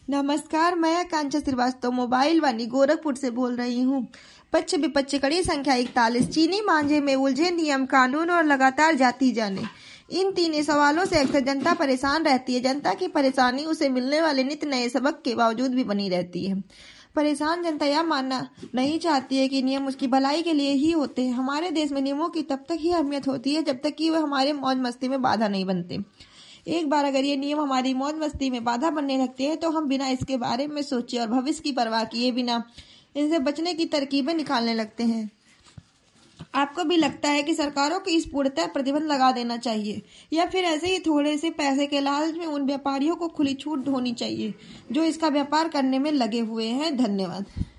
नमस्कार, मैं कांचा श्रीवास्तव मोबाइल वाली गोरखपुर से बोल रही हूँ। पक्ष विपक्ष कड़ी संख्या 41। चीनी मांझे में उलझे नियम कानून और लगातार जाति जाने। इन तीनों सवालों से अक्सर जनता परेशान रहती है। जनता की परेशानी उसे मिलने वाले नित्य नए सबक के बावजूद भी बनी रहती है। परेशान जनता यह मानना नहीं चाहती है कि नियम उसकी भलाई के लिए ही होते हैं। हमारे देश में नियमों की तब तक ही अहमियत होती है जब तक कि वह हमारे मौज मस्ती में बाधा नहीं बनते। एक बार अगर ये नियम हमारी मौज मस्ती में बाधा बनने लगते हैं तो हम बिना इसके बारे में सोचे और भविष्य की परवाह किए बिना इनसे बचने की तरकीबें निकालने लगते हैं। आपको भी लगता है कि सरकारों को इस पूर्णतः प्रतिबंध लगा देना चाहिए, या फिर ऐसे ही थोड़े से पैसे के लालच में उन व्यापारियों को खुली छूट होनी चाहिए जो इसका व्यापार करने में लगे हुए हैं? धन्यवाद।